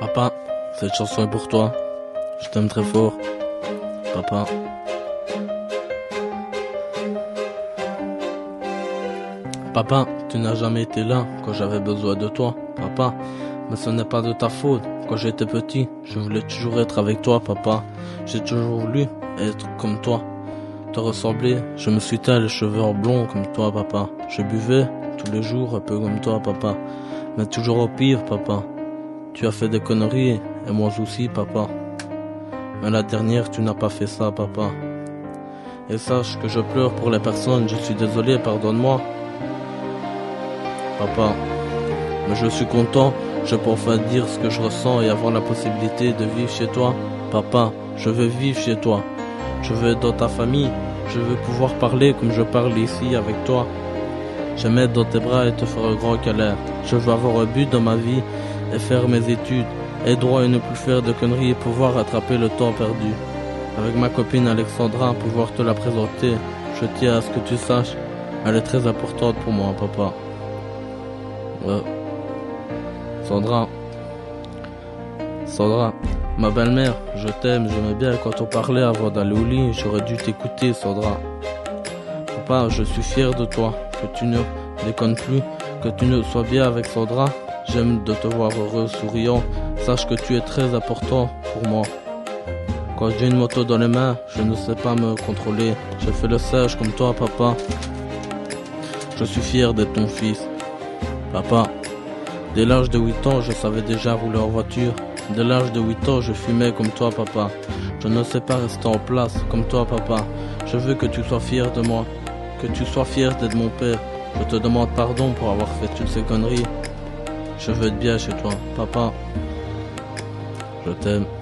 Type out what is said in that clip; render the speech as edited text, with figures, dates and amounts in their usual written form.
Papa, cette chanson est pour toi. Je t'aime très fort. Papa. Papa, tu n'as jamais été là quand j'avais besoin de toi. Papa, mais ce n'est pas de ta faute. Quand j'étais petit, je voulais toujours être avec toi, papa. J'ai toujours voulu être comme toi. Te ressembler, je me suis teint les cheveux en blond comme toi, papa. Je buvais tous les jours un peu comme toi, papa. Mais toujours au pire, papa. Tu as fait des conneries, et moi aussi, papa. Mais la dernière, tu n'as pas fait ça, papa. Et sache que je pleure pour les personnes, je suis désolé, pardonne-moi. Papa, mais je suis content, je peux enfin dire ce que je ressens et avoir la possibilité de vivre chez toi. Papa, je veux vivre chez toi. Je veux être dans ta famille, je veux pouvoir parler comme je parle ici avec toi. J'aime être dans tes bras et te faire un grand câlin. Je veux avoir un but dans ma vie et faire mes études, être droit et ne plus faire de conneries et pouvoir rattraper le temps perdu. Avec ma copine Alexandra, pouvoir te la présenter. Je tiens à ce que tu saches, elle est très importante pour moi, papa. Sandra, ma belle-mère, je t'aime, j'aimais bien quand on parlait avant d'aller au lit, j'aurais dû t'écouter, Sandra. Papa, je suis fier de toi, que tu ne déconnes plus, que tu ne sois bien avec Sandra. J'aime de te voir heureux, souriant, sache que tu es très important pour moi. Quand j'ai une moto dans les mains, je ne sais pas me contrôler, je fais le sage comme toi, papa. Je suis fier d'être ton fils. Papa, dès l'âge de 8 ans, je savais déjà rouler en voiture. Dès l'âge de 8 ans, je fumais comme toi, papa. Je ne sais pas rester en place comme toi, papa. Je veux que tu sois fier de moi, que tu sois fier d'être mon père. Je te demande pardon pour avoir fait toutes ces conneries. Je veux être bien chez toi, papa. Je t'aime.